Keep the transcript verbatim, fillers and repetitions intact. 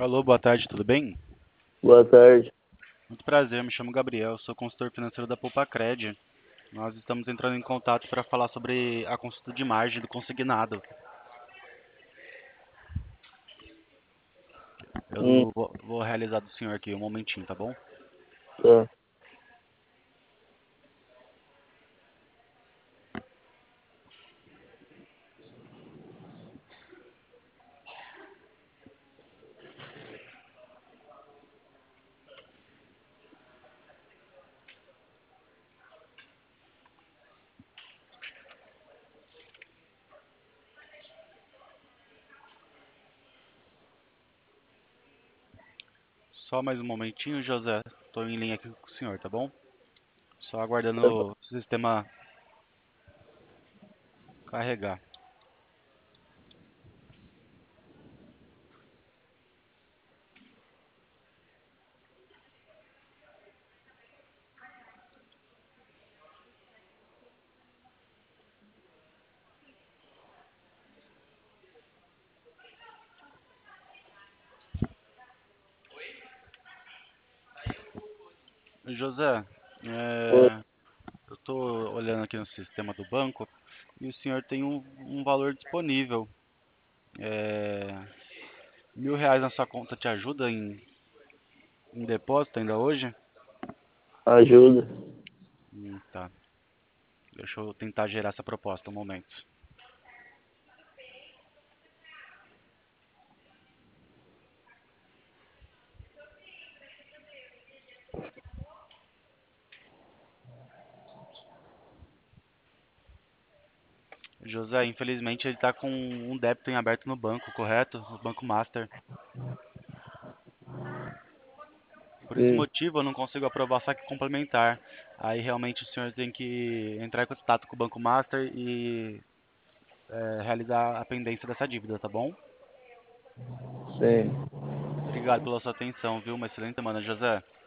Alô, boa tarde, tudo bem? Boa tarde. Muito prazer, me chamo Gabriel, sou consultor financeiro da Poupacred. Nós estamos entrando em contato para falar sobre a consulta de margem do consignado. Hum, Eu vou, vou realizar do senhor aqui um momentinho, tá bom? tá. Só mais um momentinho, José. Estou em linha aqui com o senhor, tá bom? Só aguardando Tá bom. o sistema carregar. José, Oi. é, eu estou olhando aqui no sistema do banco e o senhor tem um, um valor disponível. É, mil reais na sua conta te ajuda em, em depósito ainda hoje? Ajuda. Hum, tá. Deixa eu tentar gerar essa proposta um momento. José, infelizmente ele está com um débito em aberto no banco, correto? No Banco Master. Por esse Hum, motivo eu não consigo aprovar saque complementar. Aí realmente o senhor tem que entrar em contato com o Banco Master e é, realizar a pendência dessa dívida, tá bom? sim. Obrigado pela sua atenção, viu? Uma excelente semana, José.